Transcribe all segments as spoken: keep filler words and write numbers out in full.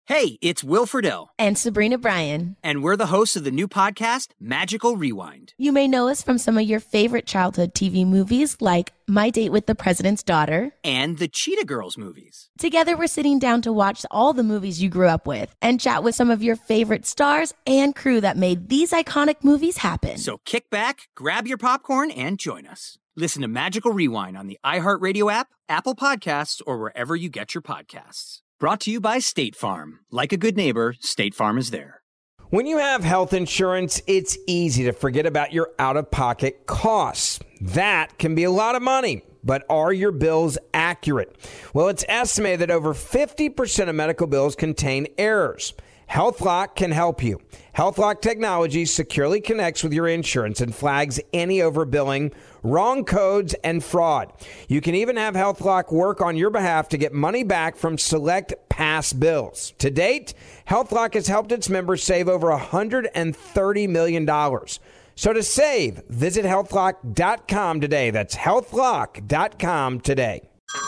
Hey, it's Will Friedle. And Sabrina Bryan. And we're the hosts of the new podcast, Magical Rewind. You may know us from some of your favorite childhood T V movies like My Date with the President's Daughter. And the Cheetah Girls movies. Together, we're sitting down to watch all the movies you grew up with and chat with some of your favorite stars and crew that made these iconic movies happen. So kick back, grab your popcorn, and join us. Listen to Magical Rewind on the iHeartRadio app, Apple Podcasts, or wherever you get your podcasts. Brought to you by State Farm. Like a good neighbor, State Farm is there. When you have health insurance, it's easy to forget about your out-of-pocket costs. That can be a lot of money, but are your bills accurate? Well, it's estimated that over fifty percent of medical bills contain errors. HealthLock can help you. HealthLock technology securely connects with your insurance and flags any overbilling, wrong codes, and fraud. You can even have HealthLock work on your behalf to get money back from select past bills. To date, HealthLock has helped its members save over one hundred thirty million dollars. So to save, visit health lock dot com today. That's health lock dot com today.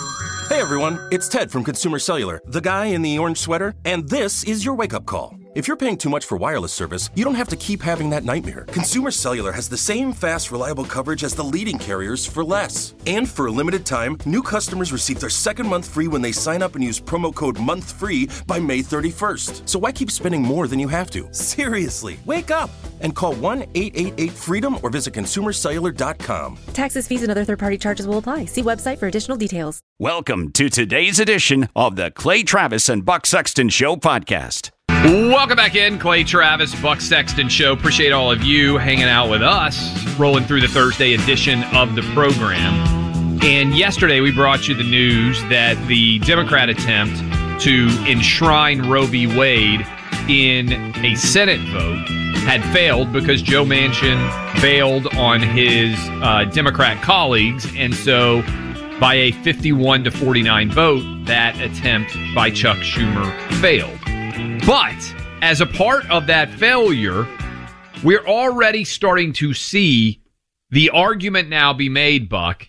Hey everyone, it's Ted from Consumer Cellular, the guy in the orange sweater, and this is your wake-up call. If you're paying too much for wireless service, you don't have to keep having that nightmare. Consumer Cellular has the same fast, reliable coverage as the leading carriers for less. And for a limited time, new customers receive their second month free when they sign up and use promo code MONTHFREE by May thirty-first. So why keep spending more than you have to? Seriously, wake up and call one eight eight eight freedom or visit consumer cellular dot com. Taxes, fees, and other third-party charges will apply. See website for additional details. Welcome to today's edition of the Clay Travis and Buck Sexton Show podcast. Welcome back in, Clay Travis, Buck Sexton Show. Appreciate all of you hanging out with us, rolling through the Thursday edition of the program. And yesterday we brought you the news that the Democrat attempt to enshrine Roe v. Wade in a Senate vote had failed because Joe Manchin bailed on his uh, Democrat colleagues. And so by a fifty-one to forty-nine vote, that attempt by Chuck Schumer failed. But as a part of that failure, we're already starting to see the argument now be made, Buck,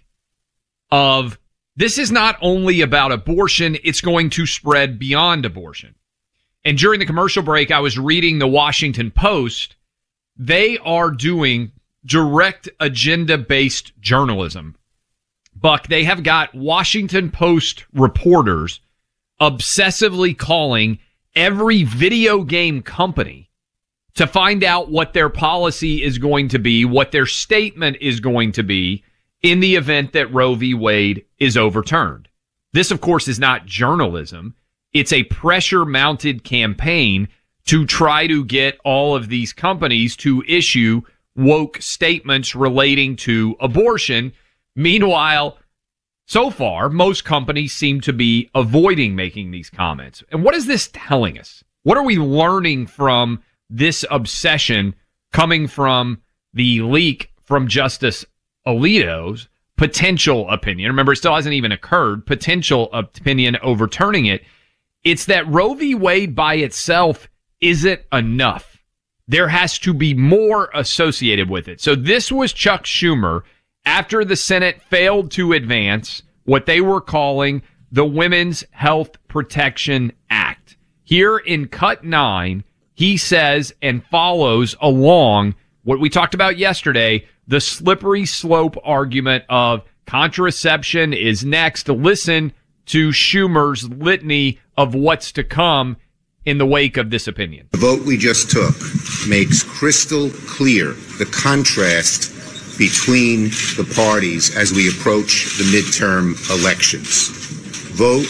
of this is not only about abortion, it's going to spread beyond abortion. And during the commercial break, I was reading the Washington Post. They are doing direct agenda-based journalism. Buck, they have got Washington Post reporters obsessively calling every video game company to find out what their policy is going to be, what their statement is going to be in the event that Roe v. Wade is overturned. This, of course, is not journalism. It's a pressure-mounted campaign to try to get all of these companies to issue woke statements relating to abortion. Meanwhile, so far, most companies seem to be avoiding making these comments. And what is this telling us? What are we learning from this obsession coming from the leak from Justice Alito's potential opinion? Remember, it still hasn't even occurred. Potential opinion overturning it. It's that Roe v. Wade by itself isn't enough. There has to be more associated with it. So this was Chuck Schumer after the Senate failed to advance what they were calling the Women's Health Protection Act. Here in Cut nine, he says and follows along what we talked about yesterday, the slippery slope argument of contraception is next. Listen to Schumer's litany of what's to come in the wake of this opinion. The vote we just took makes crystal clear the contrast between the parties as we approach the midterm elections. Vote,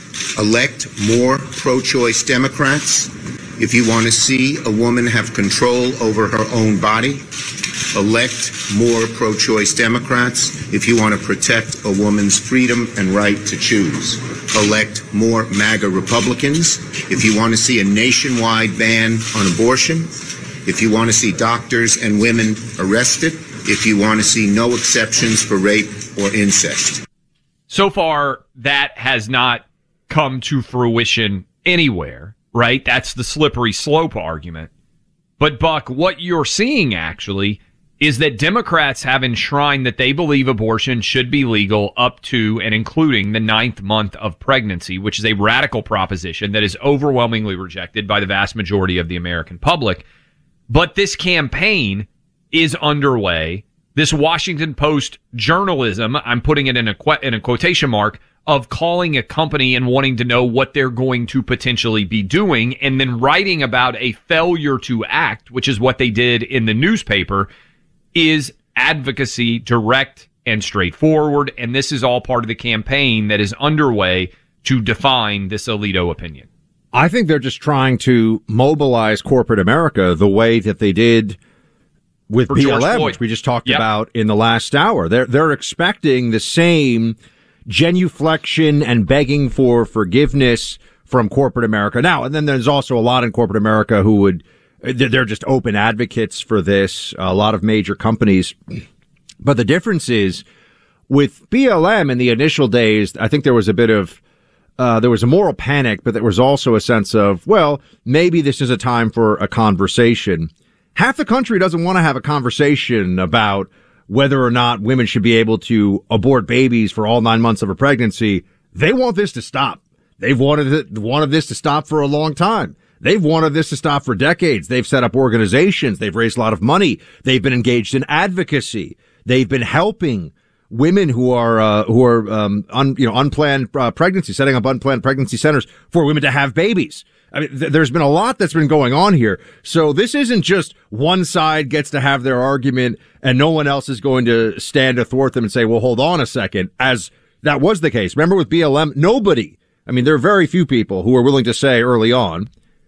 elect more pro-choice Democrats. If you want to see a woman have control over her own body, elect more pro-choice Democrats. If you want to protect a woman's freedom and right to choose, elect more MAGA Republicans. If you want to see a nationwide ban on abortion, if you want to see doctors and women arrested, if you want to see no exceptions for rape or incest. So far, that has not come to fruition anywhere, right? That's the slippery slope argument. But, Buck, what you're seeing actually is that Democrats have enshrined that they believe abortion should be legal up to and including the ninth month of pregnancy, which is a radical proposition that is overwhelmingly rejected by the vast majority of the American public. But this campaign is underway. This Washington Post journalism, I'm putting it in a, qu- in a quotation mark, of calling a company and wanting to know what they're going to potentially be doing, and then writing about a failure to act, which is what they did in the newspaper, is advocacy, direct and straightforward. And this is all part of the campaign that is underway to define this Alito opinion. I think they're just trying to mobilize corporate America the way that they did with For B L M, George which we just talked Yep. about in the last hour. They're they're expecting the same genuflection and begging for forgiveness from corporate America. Now, and then there's also a lot in corporate America who would, they're just open advocates for this, a lot of major companies. But the difference is with B L M in the initial days, I think there was a bit of, uh, there was a moral panic, but there was also a sense of, well, maybe this is a time for a conversation. Half the country doesn't want to have a conversation about whether or not women should be able to abort babies for all nine months of a pregnancy. They want this to stop. They've wanted it, wanted this to stop for a long time. They've wanted this to stop for decades. They've set up organizations. They've raised a lot of money. They've been engaged in advocacy. They've been helping women who are, uh, who are, um, un, you know, unplanned uh, pregnancy, setting up unplanned pregnancy centers for women to have babies. I mean, th- there's been a lot that's been going on here. So this isn't just one side gets to have their argument and no one else is going to stand athwart them and say, well, hold on a second, as that was the case. Remember with B L M, nobody, I mean, there are very few people who were willing to say early on,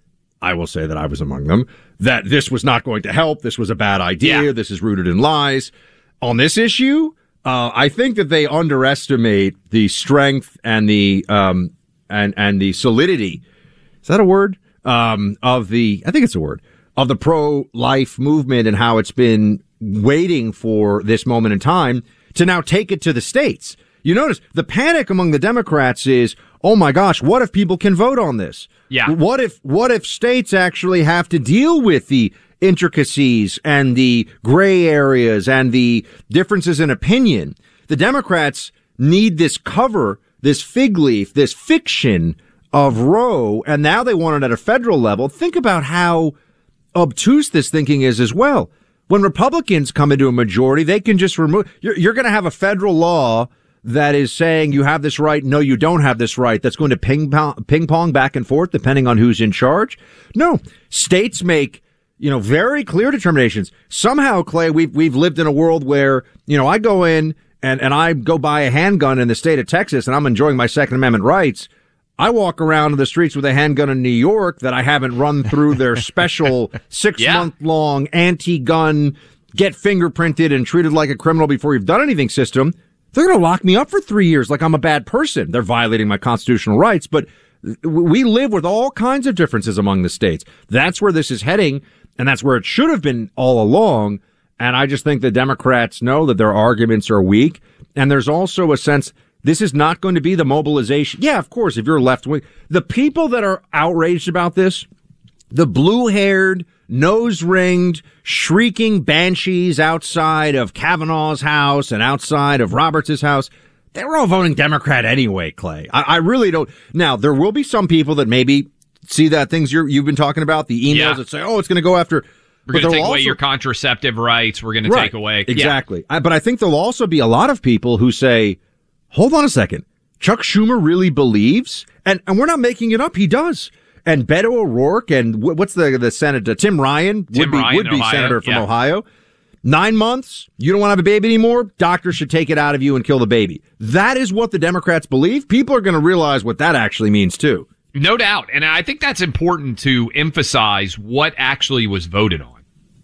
I will say that I was among them, that this was not going to help. This was a bad idea. Yeah. This is rooted in lies. On this issue, uh, I think that they underestimate the strength and the, um, and, and the solidity. Is that a word? Um, of the, I think it's a word, of the pro-life movement and how it's been waiting for this moment in time to now take it to the states. You notice the panic among the Democrats is, oh my gosh, what if people can vote on this? Yeah. What if, what if states actually have to deal with the intricacies and the gray areas and the differences in opinion? The Democrats need this cover, this fig leaf, this fiction of Roe, and now they want it at a federal level. Think about how obtuse this thinking is as well. When Republicans come into a majority, they can just remove, you're, you're going to have a federal law that is saying you have this right, no, you don't have this right, that's going to ping pong, ping pong back and forth depending on who's in charge. No, states make, you know, very clear determinations. Somehow, Clay, we've, we've lived in a world where, you know, I go in and, and I go buy a handgun in the state of Texas and I'm enjoying my Second Amendment rights. I walk around in the streets with a handgun in New York that I haven't run through their special six yeah. month long anti-gun, get fingerprinted and treated like a criminal before you've done anything system. They're going to lock me up for three years like I'm a bad person. They're violating my constitutional rights, but we live with all kinds of differences among the states. That's where this is heading, and that's where it should have been all along. And I just think the Democrats know that their arguments are weak, and there's also a sense this is not going to be the mobilization. Yeah, of course, if you're left wing, the people that are outraged about this, the blue-haired, nose-ringed, shrieking banshees outside of Kavanaugh's house and outside of Roberts' house, they were all voting Democrat anyway, Clay. I, I really don't. Now, there will be some people that maybe see that things you're, you've been talking about, the emails yeah. that say, oh, it's going to go after. We're going to take away also, your contraceptive rights. We're going to take away. Exactly. Yeah. I, but I think there'll also be a lot of people who say, hold on a second. Chuck Schumer really believes, and, and we're not making it up. He does. And Beto O'Rourke and what's the the senator Tim Ryan Tim would be Ryan, would be Ohio, senator from yeah. Ohio. Nine months, you don't want to have a baby anymore. Doctor should take it out of you and kill the baby. That is what the Democrats believe. People are going to realize what that actually means too. No doubt, and I think that's important to emphasize what actually was voted on.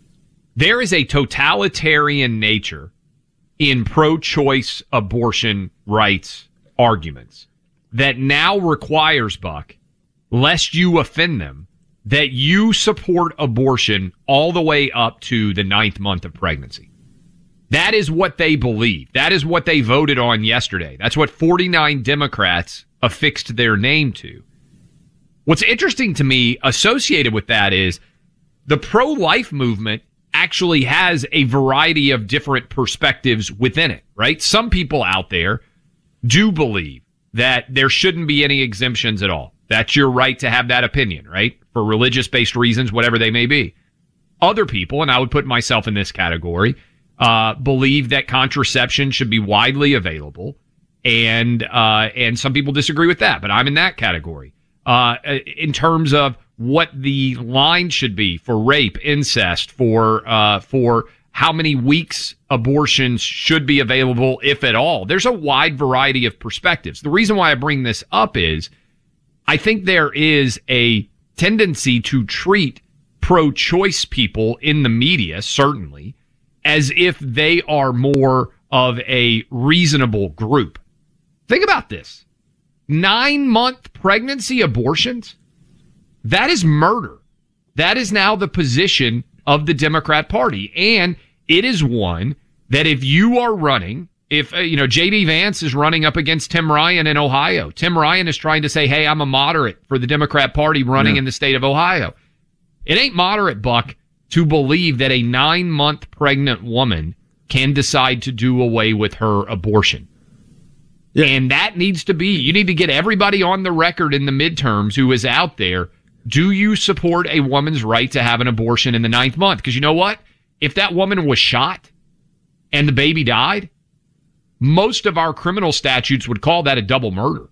There is a totalitarian nature in pro-choice abortion rights arguments that now requires, Buck, lest you offend them, that you support abortion all the way up to the ninth month of pregnancy. That is what they believe. That is what they voted on yesterday. That's what forty-nine Democrats affixed their name to. What's interesting to me associated with that is the pro-life movement actually has a variety of different perspectives within it, right? Some people out there do believe that there shouldn't be any exemptions at all. That's your right to have that opinion, right? For religious-based reasons, whatever they may be. Other people, and I would put myself in this category, uh, believe that contraception should be widely available, and uh, and some people disagree with that, but I'm in that category. Uh, in terms of what the line should be for rape, incest, for uh, for how many weeks abortions should be available, if at all. There's a wide variety of perspectives. The reason why I bring this up is I think there is a tendency to treat pro-choice people in the media, certainly, as if they are more of a reasonable group. Think about this. Nine-month pregnancy abortions? That is murder. That is now the position of the Democrat Party. And it is one that if you are running, if, uh, you know, J D Vance is running up against Tim Ryan in Ohio. Tim Ryan is trying to say, hey, I'm a moderate for the Democrat Party running yeah. in the state of Ohio. It ain't moderate, Buck, to believe that a nine-month pregnant woman can decide to do away with her abortion. Yeah. And that needs to be, you need to get everybody on the record in the midterms who is out there. Do you support a woman's right to have an abortion in the ninth month? Because you know what? If that woman was shot and the baby died, most of our criminal statutes would call that a double murder.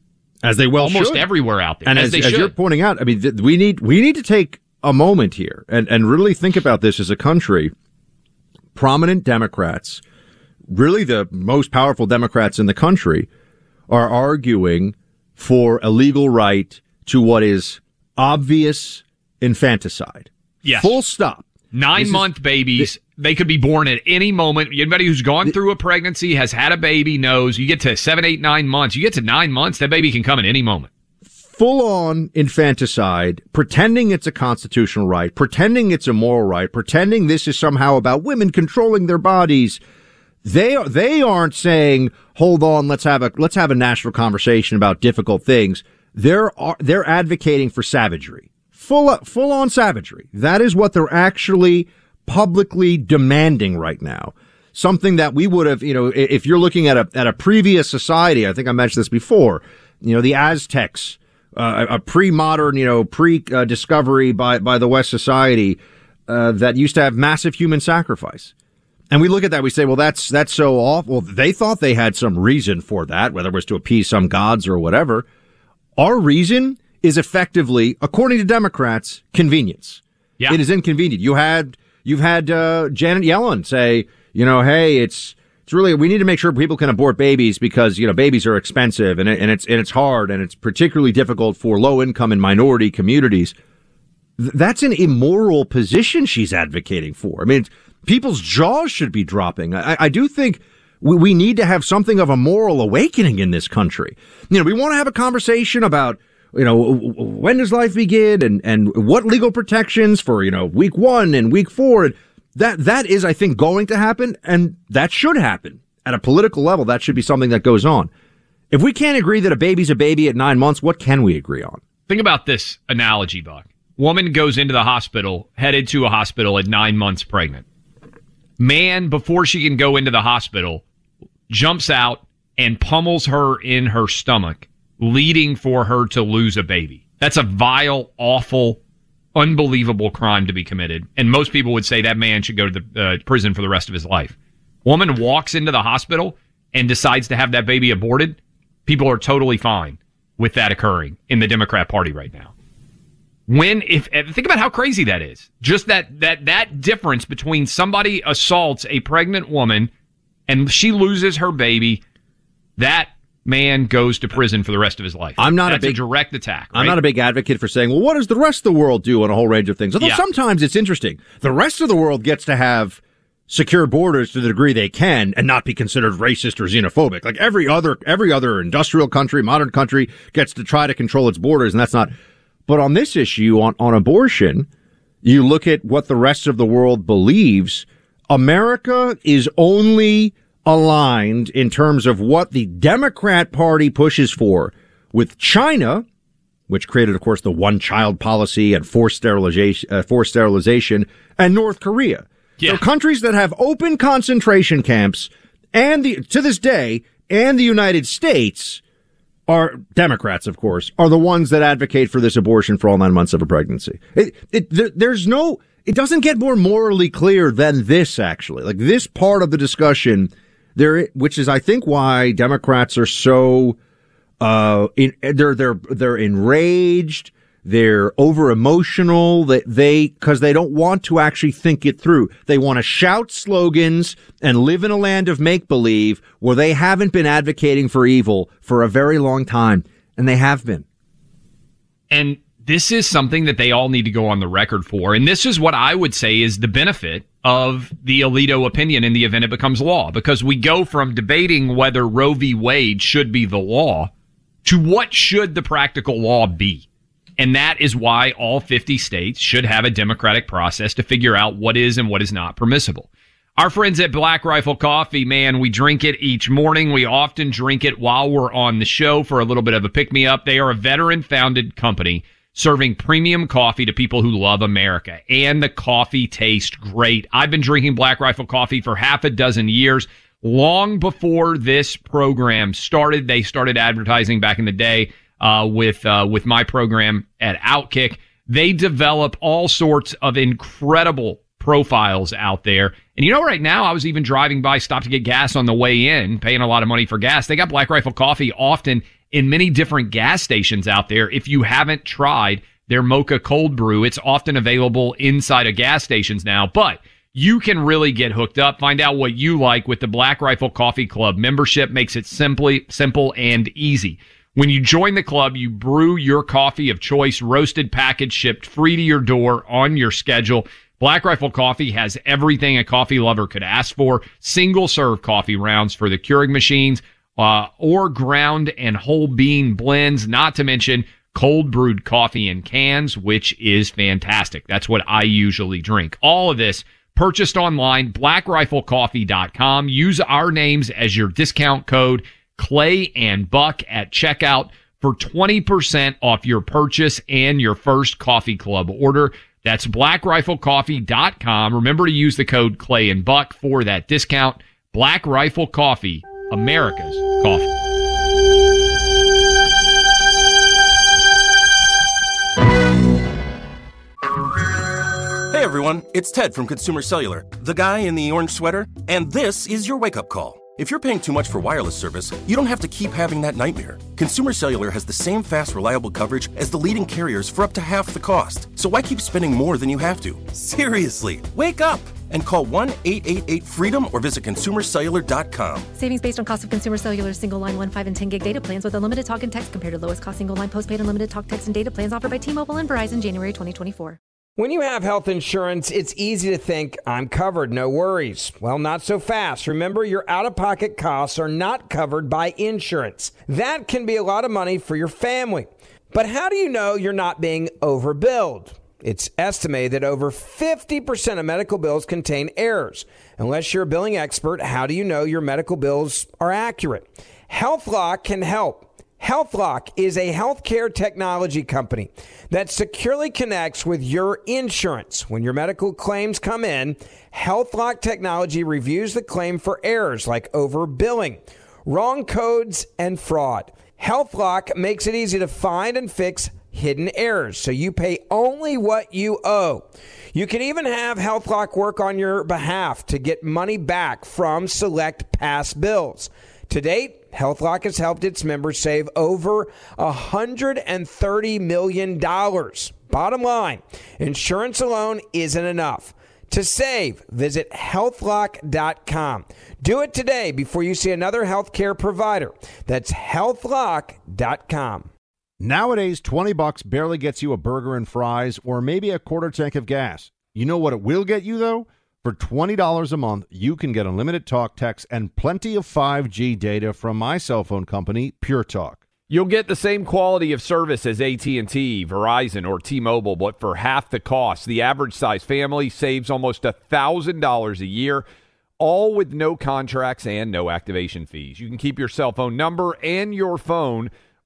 As they well Almost should. everywhere out there. And as, as, they as should. you're pointing out, I mean, th- we need we need to take a moment here and, and really think about this as a country. Prominent Democrats, really the most powerful Democrats in the country, are arguing for a legal right to what is obvious infanticide. Yes. Full stop. Nine-month babies, th- they could be born at any moment. Anybody who's gone th- through a pregnancy, has had a baby, knows you get to seven, eight, nine months. You get to nine months, that baby can come at any moment. Full-on infanticide, pretending it's a constitutional right, pretending it's a moral right, pretending this is somehow about women controlling their bodies. They are, they aren't saying, hold on, let's have a let's have a national conversation about difficult things. They're they're advocating for savagery. Full full on savagery. That is what they're actually publicly demanding right now. Something that we would have, you know, if you're looking at a at a previous society, I think I mentioned this before, you know, the Aztecs, uh, a pre-modern, you know, pre-discovery by by the West society uh, that used to have massive human sacrifice. And we look at that, we say, well, that's that's so awful. They thought they had some reason for that, whether it was to appease some gods or whatever. Our reason is effectively, according to Democrats, convenience. Yeah. It is inconvenient. You had you've had uh, Janet Yellen say, you know, hey, it's it's really we need to make sure people can abort babies because, you know, babies are expensive and it, and it's and it's hard and it's particularly difficult for low income and minority communities. Th- that's an immoral position she's advocating for. I mean, it's, people's jaws should be dropping. I, I do think we, we need to have something of a moral awakening in this country. You know, we want to have a conversation about, you know, when does life begin and, and what legal protections for, you know, week one and week four. That, that is, I think, going to happen, and that should happen. At a political level, that should be something that goes on. If we can't agree that a baby's a baby at nine months, what can we agree on? Think about this analogy, Buck. Woman goes into the hospital, headed to a hospital at nine months pregnant. Man, before she can go into the hospital, jumps out and pummels her in her stomach, leading for her to lose a baby. That's a vile, awful, unbelievable crime to be committed. And most people would say that man should go to the uh, prison for the rest of his life. Woman walks into the hospital and decides to have that baby aborted. People are totally fine with that occurring in the Democrat Party right now. When, if, think about how crazy that is. Just that, that, that difference between somebody assaults a pregnant woman and she loses her baby, that man goes to prison for the rest of his life. I'm not That's a big a direct attack. Right? I'm not a big advocate for saying, well, what does the rest of the world do on a whole range of things? Although yeah. sometimes it's interesting. The rest of the world gets to have secure borders to the degree they can and not be considered racist or xenophobic. Like every other, every other industrial country, modern country gets to try to control its borders, and that's not. But on this issue, on, on abortion, you look at what the rest of the world believes. America is only aligned in terms of what the Democrat Party pushes for with China which created, of course, the one-child policy and forced sterilization, uh, forced sterilization, and North Korea. Yeah. So countries that have open concentration camps, and the to this day, and the United States are Democrats, of course, are the ones that advocate for this abortion for all nine months of a pregnancy. It, it, there, there's no, it doesn't get more morally clear than this, actually. Like this part of the discussion, there, which is, I think, why Democrats are so, uh, in, they're they're they're enraged. They're over emotional that they, cause they don't want to actually think it through. They want to shout slogans and live in a land of make believe where they haven't been advocating for evil for a very long time. And they have been. And this is something that they all need to go on the record for. And this is what I would say is the benefit of the Alito opinion in the event it becomes law, because we go from debating whether Roe v. Wade should be the law to what should the practical law be. And that is why all fifty states should have a democratic process to figure out what is and what is not permissible. Our friends at Black Rifle Coffee, man, we drink it each morning. We often drink it while we're on the show for a little bit of a pick-me-up. They are a veteran-founded company serving premium coffee to people who love America. And the coffee tastes great. I've been drinking Black Rifle Coffee for half a dozen years. Long before this program started, they started advertising back in the day. Uh, with, uh, with my program at Outkick. They develop all sorts of incredible profiles out there. And you know, right now, I was even driving by, stopped to get gas on the way in, paying a lot of money for gas. They got Black Rifle Coffee often in many different gas stations out there. If you haven't tried their Mocha Cold Brew, it's often available inside of gas stations now. But you can really get hooked up. Find out what you like with the Black Rifle Coffee Club. Membership makes it simply simple and easy. When you join the club, you brew your coffee of choice, roasted, packaged, shipped free to your door on your schedule. Black Rifle Coffee has everything a coffee lover could ask for. Single-serve coffee rounds for the Keurig machines, uh, or ground and whole bean blends, not to mention cold brewed coffee in cans, which is fantastic. That's what I usually drink. All of this purchased online, black rifle coffee dot com. Use our names as your discount code, Clay and Buck, at checkout for twenty percent off your purchase and your first coffee club order. That's black rifle coffee dot com. Remember to use the code Clay and Buck for that discount. Black Rifle Coffee, America's coffee. Hey everyone, it's Ted from Consumer Cellular, the guy in the orange sweater, and this is your wake-up call. If you're paying too much for wireless service, you don't have to keep having that nightmare. Consumer Cellular has the same fast, reliable coverage as the leading carriers for up to half the cost. So why keep spending more than you have to? Seriously, wake up and call one eight eight eight freedom or visit consumer cellular dot com. Savings based on cost of Consumer Cellular single line one, five, and ten gig data plans with unlimited talk and text compared to lowest cost single line postpaid unlimited talk, text, and data plans offered by T-Mobile and Verizon January twenty twenty-four. When you have health insurance, it's easy to think, I'm covered, no worries. Well, not so fast. Remember, your out-of-pocket costs are not covered by insurance. That can be a lot of money for your family. But how do you know you're not being overbilled? It's estimated that over fifty percent of medical bills contain errors. Unless you're a billing expert, how do you know your medical bills are accurate? HealthLock can help. HealthLock is a healthcare technology company that securely connects with your insurance. When your medical claims come in, HealthLock technology reviews the claim for errors like overbilling, wrong codes, and fraud. HealthLock makes it easy to find and fix hidden errors, so you pay only what you owe. You can even have HealthLock work on your behalf to get money back from select past bills. To date, HealthLock has helped its members save over one hundred thirty million dollars. Bottom line, insurance alone isn't enough. To save, visit health lock dot com. Do it today before you see another healthcare provider. That's health lock dot com. Nowadays, twenty bucks barely gets you a burger and fries or maybe a quarter tank of gas. You know what it will get you, though? For twenty dollars a month, you can get unlimited talk, text, and plenty of five G data from my cell phone company, Pure Talk. You'll get the same quality of service as A T and T, Verizon, or T-Mobile, but for half the cost. The average size family saves almost one thousand dollars a year, all with no contracts and no activation fees. You can keep your cell phone number and your phone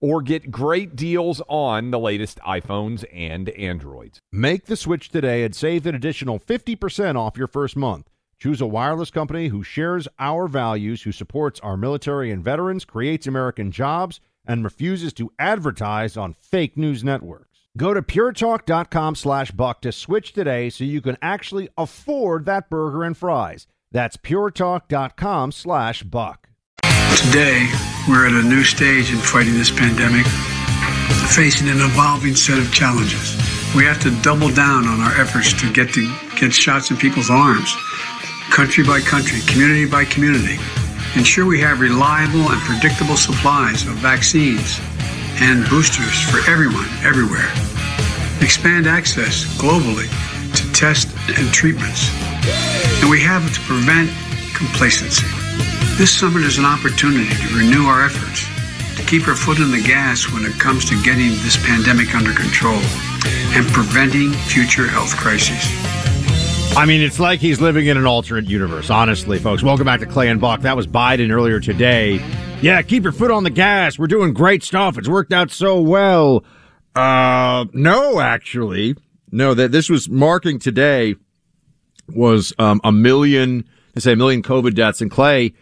or get great deals on the latest iPhones and Androids. Make the switch today and save an additional fifty percent off your first month. Choose a wireless company who shares our values, who supports our military and veterans, creates American jobs, and refuses to advertise on fake news networks. Go to puretalk.com slash buck to switch today so you can actually afford that burger and fries. That's puretalk.com slash buck. Today, we're at a new stage in fighting this pandemic, facing an evolving set of challenges. We have to double down on our efforts to get to get shots in people's arms, country by country, community by community. Ensure we have reliable and predictable supplies of vaccines and boosters for everyone, everywhere. Expand access globally to tests and treatments. And we have to prevent complacency. This summit is an opportunity to renew our efforts, to keep our foot on the gas when it comes to getting this pandemic under control and preventing future health crises. I mean, it's like he's living in an alternate universe, honestly, folks. Welcome back to Clay and Buck. That was Biden earlier today. Yeah, keep your foot on the gas. We're doing great stuff. It's worked out so well. Uh, no, actually. No, that this was marking today was um, a million, they say a million COVID deaths. And Clay,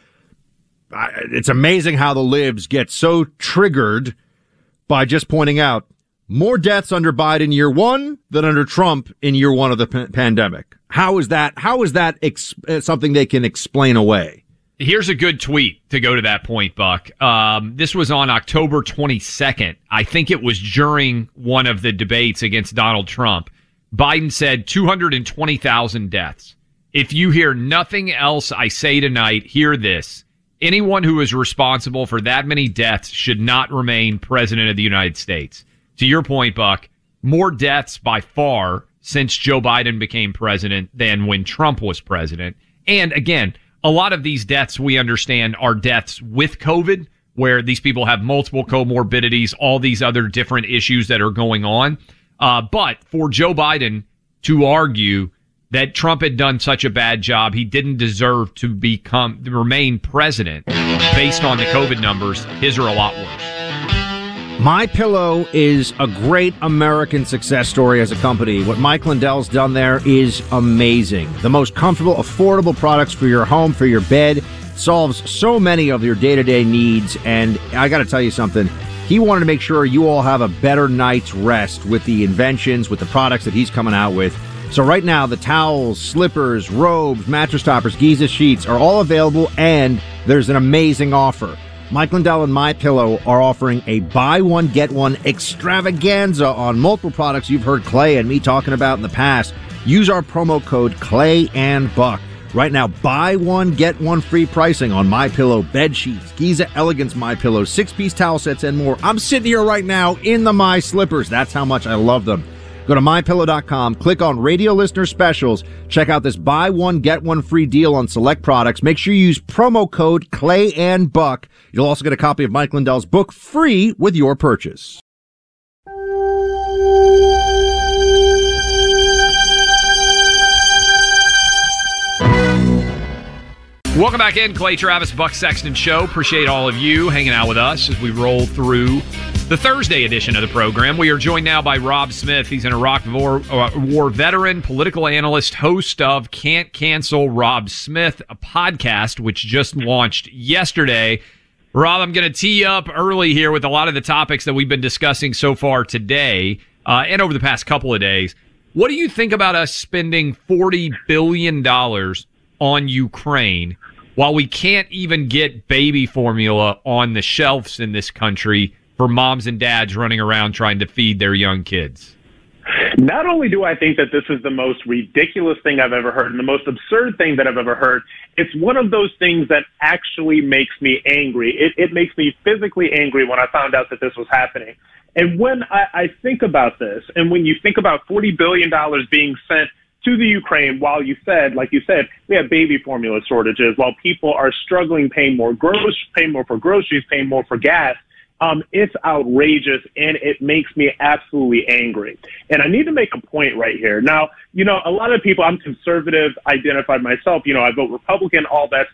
I, it's amazing how the libs get so triggered by just pointing out more deaths under Biden year one than under Trump in year one of the p- pandemic. How is that? How is that ex- something they can explain away? Here's a good tweet to go to that point, Buck. Um, this was on October twenty-second. I think it was during one of the debates against Donald Trump. Biden said two hundred twenty thousand deaths. If you hear nothing else I say tonight, hear this. Anyone who is responsible for that many deaths should not remain president of the United States. To your point, Buck, more deaths by far since Joe Biden became president than when Trump was president. And again, a lot of these deaths we understand are deaths with COVID, where these people have multiple comorbidities, all these other different issues that are going on. Uh, but for Joe Biden to argue that Trump had done such a bad job, he didn't deserve to become, to remain president based on the COVID numbers, his are a lot worse. MyPillow is a great American success story as a company. What Mike Lindell's done there is amazing. The most comfortable, affordable products for your home, for your bed, solves so many of your day-to-day needs. And I got to tell you something. He wanted to make sure you all have a better night's rest with the inventions, with the products that he's coming out with. So right now, the towels, slippers, robes, mattress toppers, Giza sheets are all available, and there's an amazing offer. Mike Lindell and MyPillow are offering a buy one, get one extravaganza on multiple products you've heard Clay and me talking about in the past. Use our promo code Clay and Buck. Right now, buy one, get one free pricing on MyPillow bed sheets, Giza Elegance MyPillow, six-piece towel sets, and more. I'm sitting here right now in the My Slippers. That's how much I love them. Go to my pillow dot com, click on Radio Listener Specials, check out this buy one, get one free deal on select products. Make sure you use promo code Clay and Buck. You'll also get a copy of Mike Lindell's book free with your purchase. Welcome back in, Clay Travis, Buck Sexton Show. Appreciate all of you hanging out with us as we roll through the Thursday edition of the program. We are joined now by Rob Smith. He's an Iraq War, uh, war veteran, political analyst, host of Can't Cancel Rob Smith, a podcast which just launched yesterday. Rob, I'm going to tee you up early here with a lot of the topics that we've been discussing so far today uh, and over the past couple of days. What do you think about us spending forty billion dollars on Ukraine while we can't even get baby formula on the shelves in this country for moms and dads running around trying to feed their young kids? Not only do I think that this is the most ridiculous thing I've ever heard and the most absurd thing that I've ever heard, it's one of those things that actually makes me angry. It, it makes me physically angry when I found out that this was happening. And when I, I think about this, and when you think about forty billion dollars being sent to the Ukraine, while you said, like you said, we have baby formula shortages, while people are struggling, paying more gross, paying more for groceries, paying more for gas, um, it's outrageous, and it makes me absolutely angry. And I need to make a point right here. Now, you know, a lot of people, I'm conservative, identified myself, you know, I vote Republican, all that stuff.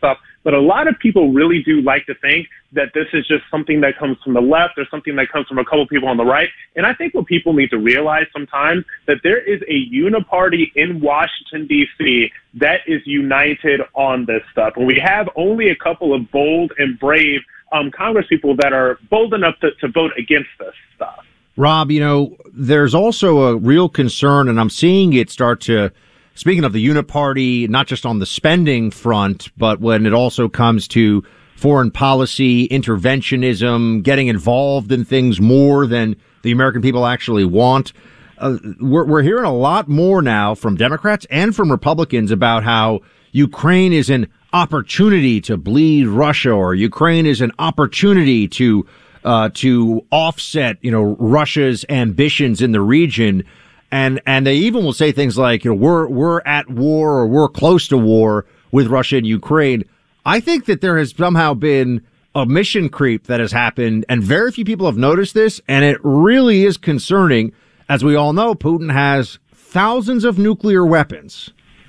But a lot of people really do like to think that this is just something that comes from the left or something that comes from a couple people on the right. And I think what people need to realize sometimes that there is a uniparty in Washington, D C that is united on this stuff. And we have only a couple of bold and brave um, Congress people that are bold enough to, to vote against this stuff. Rob, you know, there's also a real concern, and I'm seeing it start to, speaking of the uniparty, not just on the spending front, but when it also comes to foreign policy, interventionism, getting involved in things more than the American people actually want. Uh, we're, we're hearing a lot more now from Democrats and from Republicans about how Ukraine is an opportunity to bleed Russia, or Ukraine is an opportunity to Uh, to offset, you know, Russia's ambitions in the region. And, and they even will say things like, you know, we're, we're at war or we're close to war with Russia and Ukraine. I think that there has somehow been a mission creep that has happened, and very few people have noticed this. And it really is concerning. As we all know, Putin has thousands of nuclear weapons.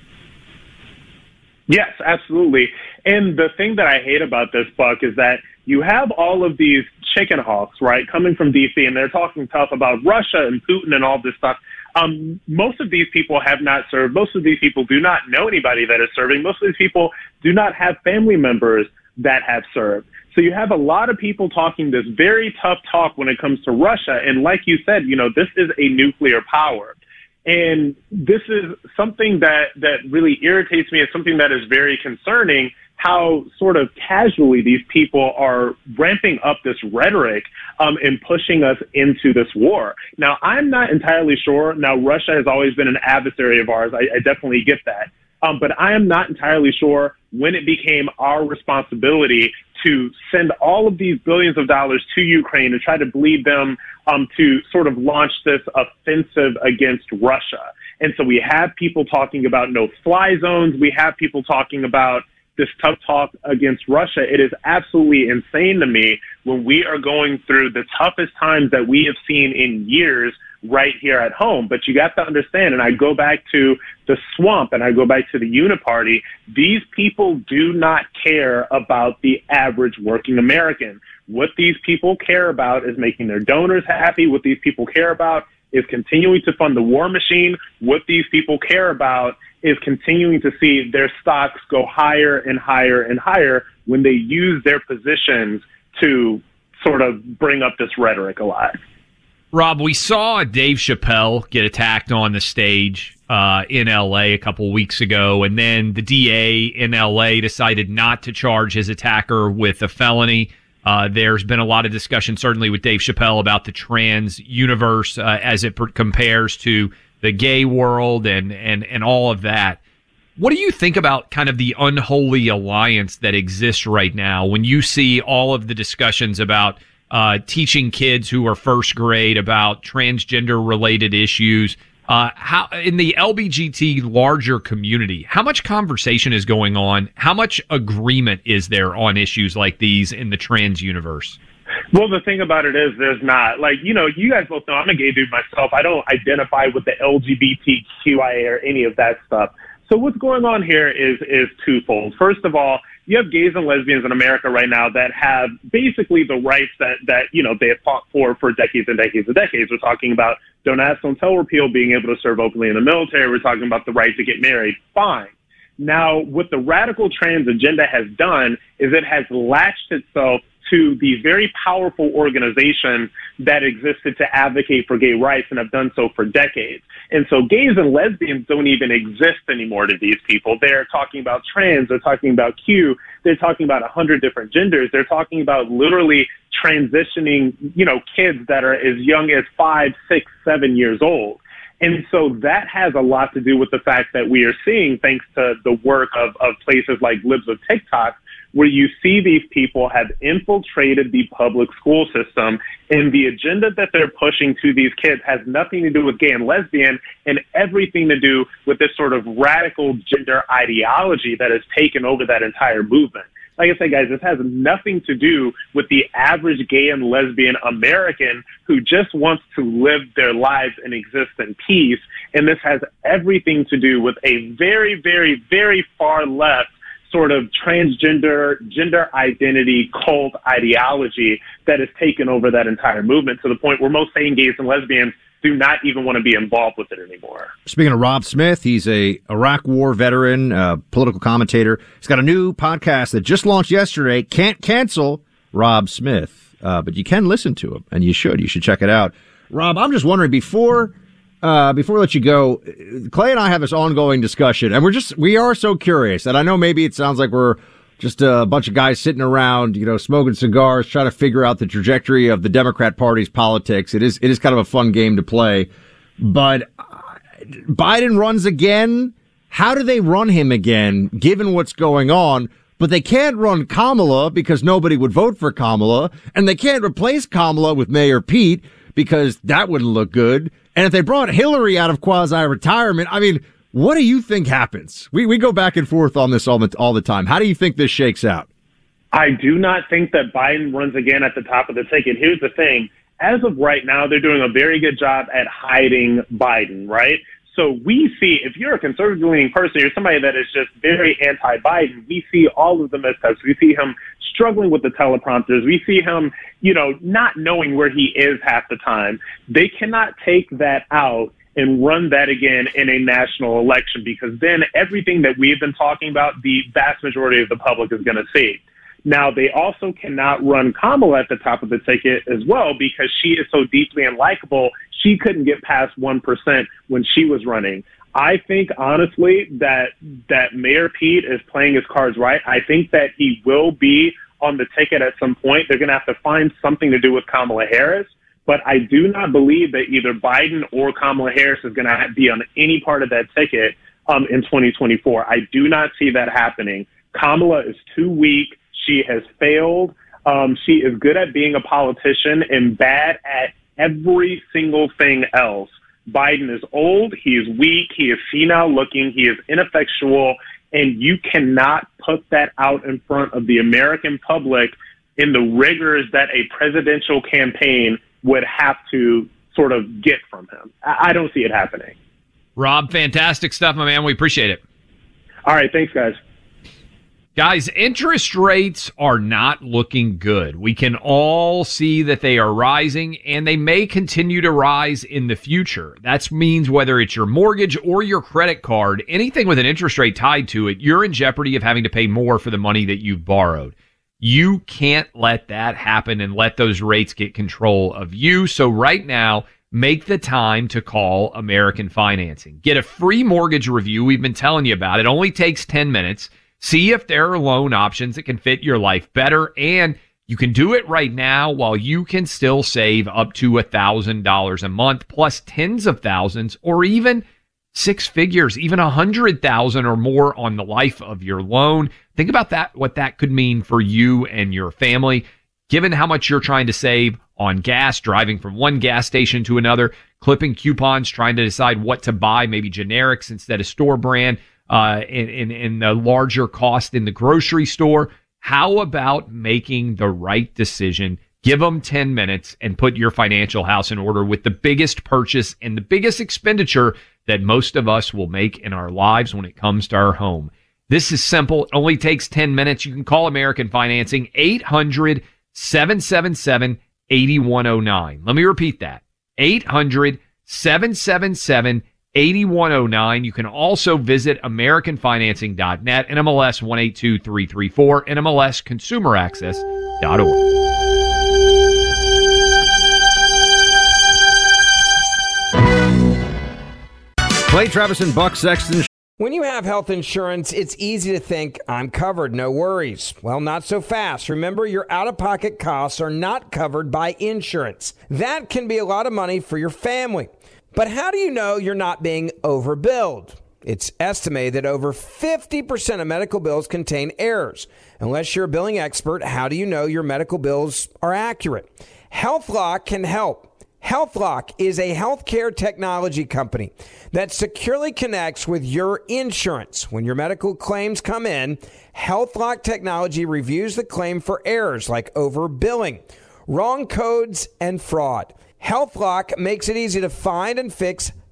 Yes, absolutely. And the thing that I hate about this, Buck, is that you have all of these chicken hawks, right, coming from D C, and they're talking tough about Russia and Putin and all this stuff. Um, most of these people have not served. Most of these people do not know anybody that is serving. Most of these people do not have family members that have served. So you have a lot of people talking this very tough talk when it comes to Russia. And like you said, you know, this is a nuclear power. And this is something that, that really irritates me. It's something that is very concerning, how sort of casually these people are ramping up this rhetoric um, and pushing us into this war. Now, I'm not entirely sure. Now, Russia has always been an adversary of ours. I, I definitely get that. Um, but I am not entirely sure when it became our responsibility to send all of these billions of dollars to Ukraine and try to bleed them um, to sort of launch this offensive against Russia. And so we have people talking about no-fly zones. We have people talking about this tough talk against Russia. It is absolutely insane to me when we are going through the toughest times that we have seen in years right here at home. But you got to understand, and I go back to the swamp and I go back to the uniparty, these people do not care about the average working American. What these people care about is making their donors happy. What these people care about is continuing to fund the war machine. What these people care about is continuing to see their stocks go higher and higher and higher when they use their positions to sort of bring up this rhetoric a lot. Rob, we saw Dave Chappelle get attacked on the stage uh, in L A a couple weeks ago, and then the D A in L A decided not to charge his attacker with a felony. Uh, there's been a lot of discussion, certainly with Dave Chappelle, about the trans universe uh, as it per- compares to the gay world and, and, and all of that. What do you think about kind of the unholy alliance that exists right now when you see all of the discussions about uh, teaching kids who are first grade about transgender-related issues? Uh, how in the L G B T larger community, how much conversation is going on? How much agreement is there on issues like these in the trans universe? Well, the thing about it is there's not. Like, you know, you guys both know I'm a gay dude myself. I don't identify with the L G B T Q I A or any of that stuff. So what's going on here is is twofold. First of all, you have gays and lesbians in America right now that have basically the rights that, that you know, they have fought for for decades and decades and decades. We're talking about don't ask, don't tell repeal, being able to serve openly in the military. We're talking about the right to get married. Fine. Now, what the radical trans agenda has done is it has latched itself to the very powerful organizations that existed to advocate for gay rights and have done so for decades. And so gays and lesbians don't even exist anymore to these people. They're talking about trans, they're talking about Q, they're talking about a hundred different genders. They're talking about literally transitioning, you know, kids that are as young as five, six, seven years old. And so that has a lot to do with the fact that we are seeing, thanks to the work of, of places like Libs of TikTok, where you see these people have infiltrated the public school system, and the agenda that they're pushing to these kids has nothing to do with gay and lesbian and everything to do with this sort of radical gender ideology that has taken over that entire movement. Like I said, guys, this has nothing to do with the average gay and lesbian American who just wants to live their lives and exist in peace. And this has everything to do with a very, very, very far left sort of transgender, gender identity cult ideology that has taken over that entire movement to the point where most sane gays and lesbians do not even want to be involved with it anymore. Speaking of Rob Smith, he's a Iraq War veteran, uh, political commentator. He's got a new podcast that just launched yesterday. Can't cancel Rob Smith, uh, but you can listen to him, and you should. You should check it out. Rob, I'm just wondering, before uh, before we let you go, Clay and I have this ongoing discussion, and we're just we are so curious. And I know maybe it sounds like we're just a bunch of guys sitting around, you know, smoking cigars, trying to figure out the trajectory of the Democrat Party's politics. It is, it is kind of a fun game to play. But Biden runs again. How do they run him again, given what's going on? But they can't run Kamala because nobody would vote for Kamala. And they can't replace Kamala with Mayor Pete because that wouldn't look good. And if they brought Hillary out of quasi-retirement, I mean, what do you think happens? We we go back and forth on this all the, all the time. How do you think this shakes out? I do not think that Biden runs again at the top of the ticket. Here's the thing. As of right now, they're doing a very good job at hiding Biden, right? So we see, if you're a conservative-leaning person, you're somebody that is just very anti-Biden, we see all of the missteps. We see him struggling with the teleprompters. We see him, you know, not knowing where he is half the time. They cannot take that out and run that again in a national election, because then everything that we've been talking about, the vast majority of the public is going to see. Now, they also cannot run Kamala at the top of the ticket as well, because she is so deeply unlikable. She couldn't get past one percent when she was running. I think, honestly, that that Mayor Pete is playing his cards right. I think that he will be on the ticket at some point. They're going to have to find something to do with Kamala Harris. But I do not believe that either Biden or Kamala Harris is going to be on any part of that ticket um, in twenty twenty-four. I do not see that happening. Kamala is too weak. She has failed. Um, she is good at being a politician and bad at every single thing else. Biden is old. He is weak. He is senile looking. He is ineffectual. And you cannot put that out in front of the American public in the rigors that a presidential campaign would have to sort of get from him. I don't see it happening. Rob, fantastic stuff, my man. We appreciate it. All right. Thanks, guys. Guys, interest rates are not looking good. We can all see that they are rising, and they may continue to rise in the future. That means whether it's your mortgage or your credit card, anything with an interest rate tied to it, you're in jeopardy of having to pay more for the money that you've borrowed. You can't let that happen and let those rates get control of you. So right now, make the time to call American Financing. Get a free mortgage review. We've been telling you about it. It only takes ten minutes. See if there are loan options that can fit your life better. And you can do it right now while you can still save up to one thousand dollars a month, plus tens of thousands, or even six figures, even one hundred thousand dollars or more on the life of your loan. Think about that, what that could mean for you and your family, given how much you're trying to save on gas, driving from one gas station to another, clipping coupons, trying to decide what to buy, maybe generics instead of store brand, uh, in, in, in the larger cost in the grocery store. How about making the right decision? Give them ten minutes and put your financial house in order with the biggest purchase and the biggest expenditure that most of us will make in our lives when it comes to our home. This is simple. It only takes ten minutes. You can call American Financing, eight hundred, seven seven seven, eight one zero nine. Let me repeat that, eight hundred, seven seven seven, eight one zero nine. You can also visit american financing dot net, N M L S one eight two three three four, N M L S consumer access dot org. Clay Travis and Buck Sexton. When you have health insurance, it's easy to think, I'm covered, no worries. Well, not so fast. Remember, your out-of-pocket costs are not covered by insurance. That can be a lot of money for your family. But how do you know you're not being overbilled? It's estimated that over fifty percent of medical bills contain errors. Unless you're a billing expert, how do you know your medical bills are accurate? HealthLock can help. HealthLock is a healthcare technology company that securely connects with your insurance. When your medical claims come in, HealthLock technology reviews the claim for errors like overbilling, wrong codes, and fraud. HealthLock makes it easy to find and fix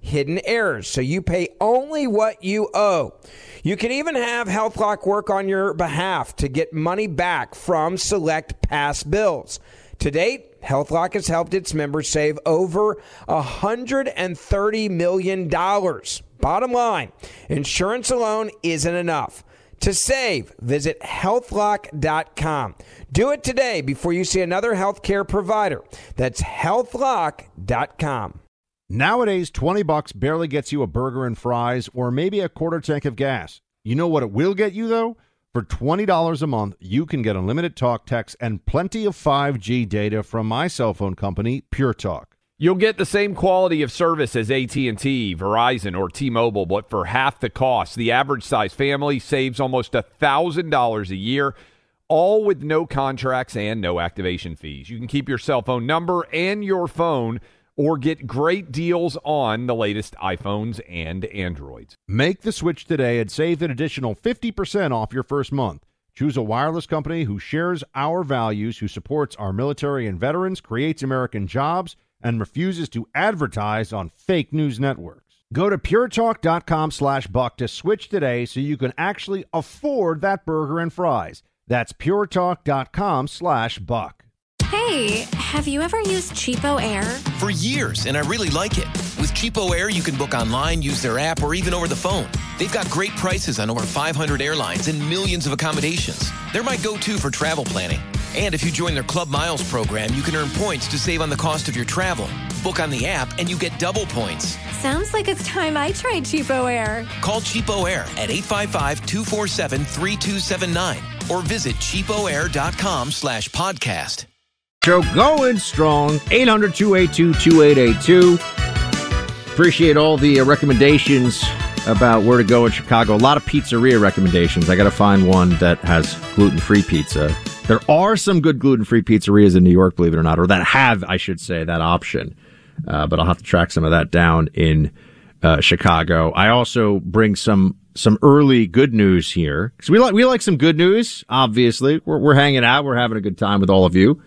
hidden errors, so you pay only what you owe. You can even have HealthLock work on your behalf to get money back from select past bills. To date, HealthLock has helped its members save over one hundred thirty million dollars. Bottom line, insurance alone isn't enough. To save, visit health lock dot com. Do it today before you see another healthcare provider. That's health lock dot com. Nowadays, twenty bucks barely gets you a burger and fries or maybe a quarter tank of gas. You know what it will get you, though? For twenty dollars a month, you can get unlimited talk, text, and plenty of five G data from my cell phone company, Pure Talk. You'll get the same quality of service as A T and T, Verizon, or T-Mobile, but for half the cost. The average size family saves almost one thousand dollars a year, all with no contracts and no activation fees. You can keep your cell phone number and your phone or get great deals on the latest iPhones and Androids. Make the switch today and save an additional fifty percent off your first month. Choose a wireless company who shares our values, who supports our military and veterans, creates American jobs, and refuses to advertise on fake news networks. Go to puretalk.com slash buck to switch today so you can actually afford that burger and fries. That's puretalk.com slash buck. Hey, have you ever used Cheapo Air? For years, and I really like it. With Cheapo Air, you can book online, use their app, or even over the phone. They've got great prices on over five hundred airlines and millions of accommodations. They're my go-to for travel planning. And if you join their Club Miles program, you can earn points to save on the cost of your travel. Book on the app, and you get double points. Sounds like it's time I tried Cheapo Air. Call Cheapo Air at eight five five, two four seven, three two seven nine or visit cheapoair.com slash podcast. Show going strong. eight hundred, two eight two, two eight eight two. Appreciate all the uh, recommendations about where to go in Chicago. A lot of pizzeria recommendations. I got to find one that has gluten-free pizza. There are some good gluten-free pizzerias in New York, believe it or not, or that have, I should say, that option. Uh, but I'll have to track some of that down in uh, Chicago. I also bring some some early good news here because we like we like some good news. Obviously, we're we're hanging out, we're having a good time with all of you.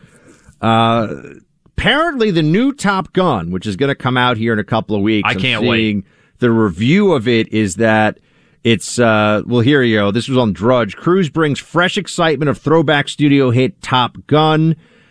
Uh, apparently, the new Top Gun, which is going to come out here in a couple of weeks, I can't I'm wait. The review of it is that it's, uh, well, here you go. This was on Drudge. Cruise brings fresh excitement of throwback studio hit Top Gun.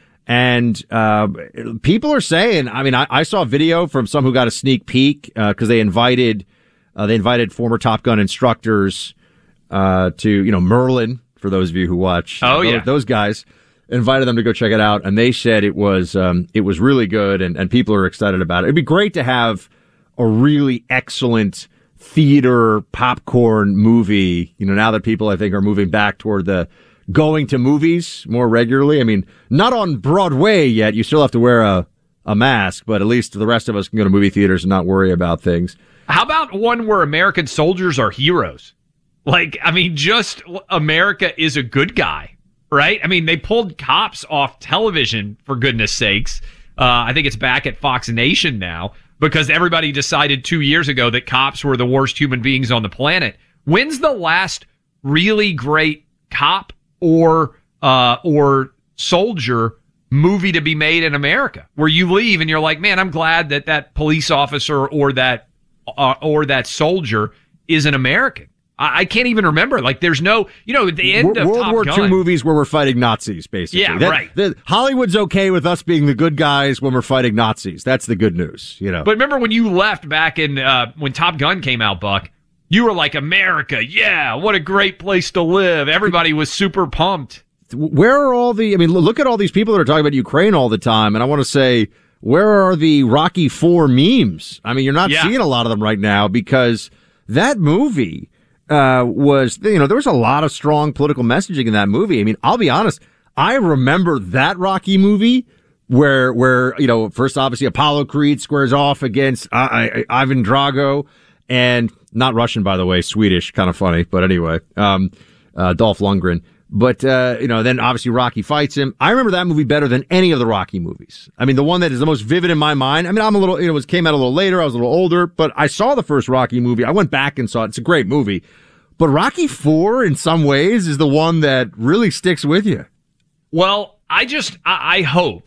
And uh, people are saying, I mean, I, I saw a video from some who got a sneak peek because uh, they invited uh, they invited former Top Gun instructors uh, to, you know, Merlin, for those of you who watch. Oh, those, yeah. Those guys. Invited them to go check it out, and they said it was um, it was really good, and, and people are excited about it. It'd be great to have a really excellent theater popcorn movie, you know, now that people, I think, are moving back toward the going to movies more regularly. I mean, not on Broadway yet. You still have to wear a, a mask, but at least the rest of us can go to movie theaters and not worry about things. How about one where American soldiers are heroes? Like, I mean, just America is a good guy. Right? I mean, they pulled Cops off television, for goodness sakes. Uh, I think it's back at Fox Nation now because everybody decided two years ago that cops were the worst human beings on the planet. When's the last really great cop or uh, or soldier movie to be made in America where you leave and you're like, man, I'm glad that that police officer or that uh, or that soldier is an American? I can't even remember. Like, there's no, you know, at the end of World Top War Gun, Two movies where we're fighting Nazis, basically. Yeah, that, right. that, Hollywood's okay with us being the good guys when we're fighting Nazis. That's the good news, you know. But remember when you left back in, uh, when Top Gun came out, Buck, you were like, America, yeah, what a great place to live. Everybody was super pumped. Where are all the, I mean, look at all these people that are talking about Ukraine all the time, and I want to say, where are the Rocky Four memes? I mean, you're not Yeah. seeing a lot of them right now because that movie uh was, you know, there was a lot of strong political messaging in that movie. I mean, I'll be honest, I remember that Rocky movie where, where, you know, first obviously Apollo Creed squares off against uh, I, Ivan Drago, and not Russian, by the way, Swedish, kind of funny, but anyway, um, uh, Dolph Lundgren. But, uh, you know, then obviously Rocky fights him. I remember that movie better than any of the Rocky movies. I mean, the one that is the most vivid in my mind. I mean, I'm a little, you know, it was, came out a little later. I was a little older, but I saw the first Rocky movie. I went back and saw it. It's a great movie. But Rocky Four, in some ways, is the one that really sticks with you. Well, I just, I, I hope,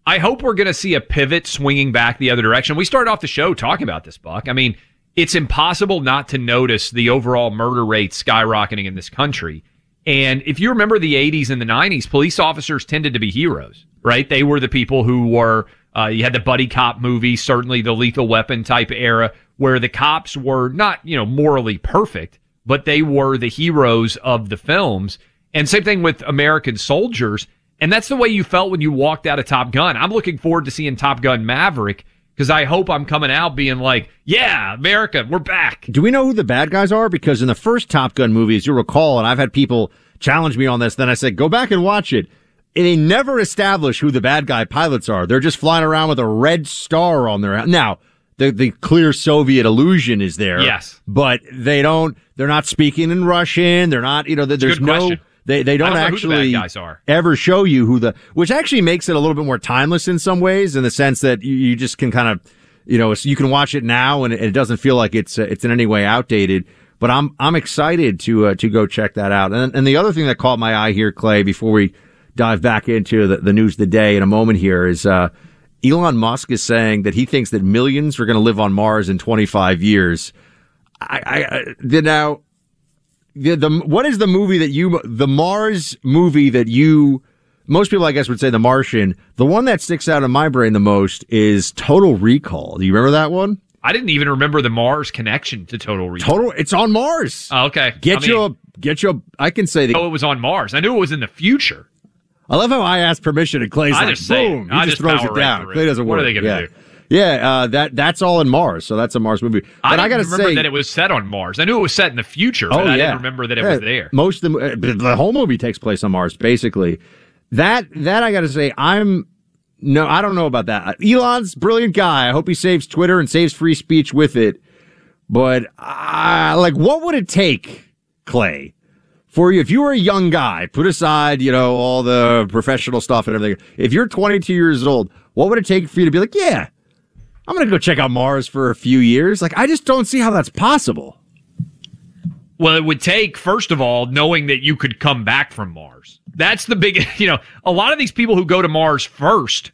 I hope we're going to see a pivot swinging back the other direction. We started off the show talking about this, Buck. I mean, it's impossible not to notice the overall murder rate skyrocketing in this country. And if you remember the eighties and the nineties, police officers tended to be heroes, right? They were the people who were, uh, you had the buddy cop movie, certainly the Lethal Weapon type era, where the cops were not, you know, morally perfect, but they were the heroes of the films. And same thing with American soldiers. And that's the way you felt when you walked out of Top Gun. I'm looking forward to seeing Top Gun Maverick, because I hope I'm coming out being like, yeah, America, we're back. Do we know who the bad guys are? Because in the first Top Gun movie, as you recall, and I've had people challenge me on this, then I said, go back and watch it. And they never establish who the bad guy pilots are. They're just flying around with a red star on their... Now, the, the clear Soviet illusion is there. Yes. But they don't... They're not speaking in Russian. They're not... You know, there's Good no... question. They they don't, I don't know actually who the bad guys are. ever show you who the, which actually makes it a little bit more timeless in some ways, in the sense that you, you just can kind of, you know, you can watch it now and it doesn't feel like it's uh, it's in any way outdated. But I'm I'm excited to uh, to go check that out. And and the other thing that caught my eye here, Clay, before we dive back into the, the news of the day in a moment here, is uh, Elon Musk is saying that he thinks that millions are going to live on Mars in twenty-five years. I, I, I did now. The, the what is the movie that you the Mars movie that you most people I guess would say The Martian. The one that sticks out in my brain the most is Total Recall. Do you remember that one? I didn't even remember the Mars connection to Total Recall. Total, it's on Mars. Oh, okay, Get I mean, your get your. I can say that. Oh, it was on Mars. I knew it was in the future. I love how I asked permission and Clay's I like, just say boom, it. he I just just throws power it right down. through Clay it. doesn't What work. are they gonna yeah. do? Yeah, uh, that that's all in Mars, so that's a Mars movie. But I, I, didn't gotta remember say that it was set on Mars. I knew it was set in the future, but oh, I yeah. didn't remember that it Yeah, was there. Most of the, the whole movie takes place on Mars, basically. That that I got to say, I'm no, I don't know about that. Elon's a brilliant guy. I hope he saves Twitter and saves free speech with it. But uh, like, what would it take, Clay, for you if you were a young guy? Put aside, you know, all the professional stuff and everything. If you're twenty-two years old, what would it take for you to be like, yeah, I'm going to go check out Mars for a few years? Like, I just don't see how that's possible. Well, it would take, first of all, knowing that you could come back from Mars. That's the big, you know, a lot of these people who go to Mars first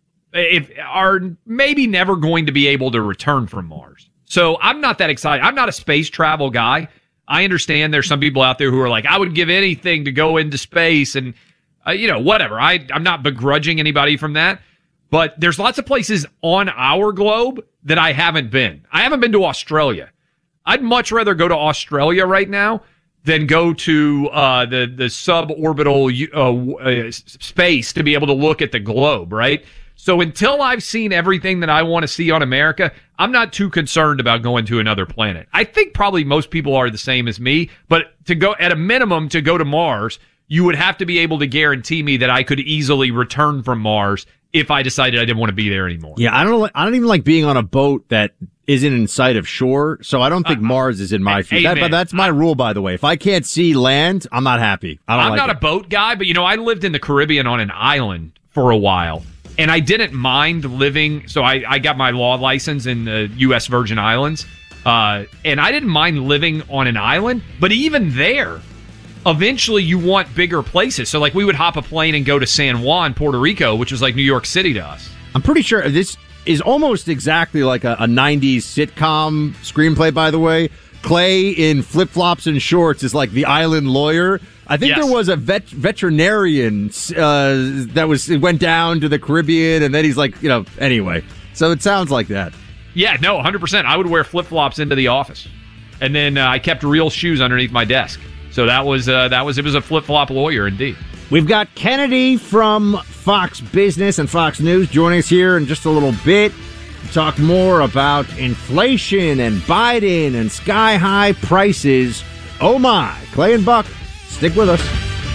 if, are maybe never going to be able to return from Mars. So I'm not that excited. I'm not a space travel guy. I understand there's some people out there who are like, I would give anything to go into space and, uh, you know, whatever. I, I'm not begrudging anybody from that. But there's lots of places on our globe that I haven't been. I haven't been to Australia. I'd much rather go to Australia right now than go to uh, the the suborbital uh, uh, space to be able to look at the globe, right? So until I've seen everything that I want to see on America, I'm not too concerned about going to another planet. I think probably most people are the same as me, but to go at a minimum to go to Mars, you would have to be able to guarantee me that I could easily return from Mars if I decided I didn't want to be there anymore. Yeah, I don't. Like, I don't even like being on a boat that isn't in sight of shore. So I don't think uh, Mars is in my future. That, but that's my rule, by the way. If I can't see land, I'm not happy. I don't I'm like not it. a boat guy, but you know, I lived in the Caribbean on an island for a while, and I didn't mind living. So I, I got my law license in the U S Virgin Islands, uh, and I didn't mind living on an island. But even there, eventually you want bigger places. So like we would hop a plane and go to San Juan, Puerto Rico, which was like New York City to us. I'm pretty sure this is almost exactly like a, a nineties sitcom screenplay, by the way. Clay in flip-flops and shorts is like the island lawyer. I think yes. there was a vet, veterinarian uh, that was went down to the Caribbean, and then he's like, you know, anyway. So it sounds like that. Yeah, no, one hundred percent. I would wear flip-flops into the office. And then uh, I kept real shoes underneath my desk. So that was, uh, that was, it was a flip-flop lawyer indeed. We've got Kennedy from Fox Business and Fox News joining us here in just a little bit to talk more about inflation and Biden and sky-high prices. Oh my. Clay and Buck, stick with us.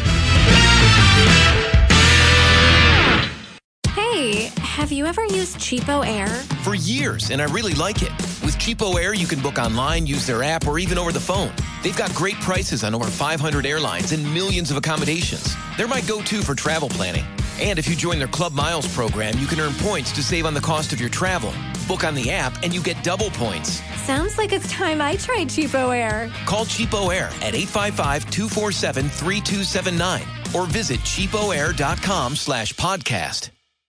Hey, have you ever used Cheapo Air? For years, and I really like it. With Cheapo Air, you can book online, use their app, or even over the phone. They've got great prices on over five hundred airlines and millions of accommodations. They're my go-to for travel planning. And if you join their Club Miles program, you can earn points to save on the cost of your travel. Book on the app and you get double points. Sounds like it's time I tried Cheapo Air. Call Cheapo Air at eight five five, two four seven, three two seven nine or visit cheapoair.com slash podcast.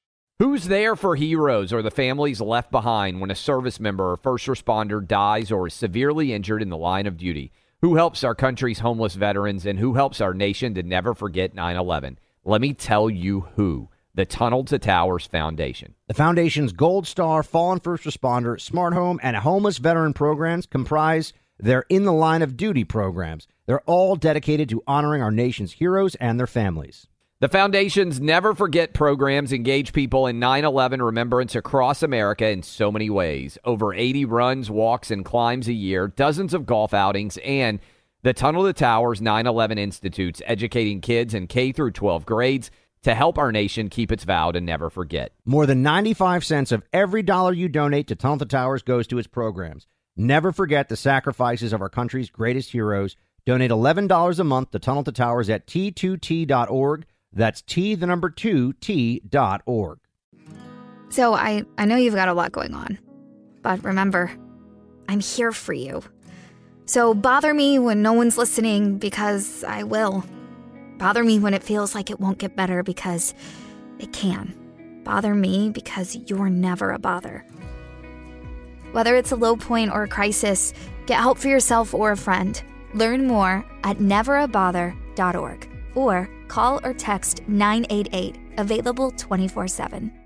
Who's there for heroes or the families left behind when a service member or first responder dies or is severely injured in the line of duty? Who helps our country's homeless veterans, and who helps our nation to never forget nine eleven? Let me tell you who. The Tunnel to Towers Foundation. The Foundation's Gold Star, Fallen First Responder, Smart Home, and Homeless Veteran programs comprise their In the Line of Duty programs. They're all dedicated to honoring our nation's heroes and their families. The Foundation's Never Forget programs engage people in nine eleven remembrance across America in so many ways. Over eighty runs, walks, and climbs a year, dozens of golf outings, and the Tunnel to Towers nine eleven Institutes, educating kids in K through twelve grades to help our nation keep its vow to never forget. More than ninety-five cents of every dollar you donate to Tunnel to Towers goes to its programs. Never forget the sacrifices of our country's greatest heroes. Donate eleven dollars a month to Tunnel to Towers at T two T dot org. That's T, the number two, T dot org. So I, I know you've got a lot going on. But remember, I'm here for you. So bother me when no one's listening, because I will. Bother me when it feels like it won't get better, because it can. Bother me because you're never a bother. Whether it's a low point or a crisis, get help for yourself or a friend. Learn more at never a bother dot org or call or text nine eight eight, available twenty-four seven.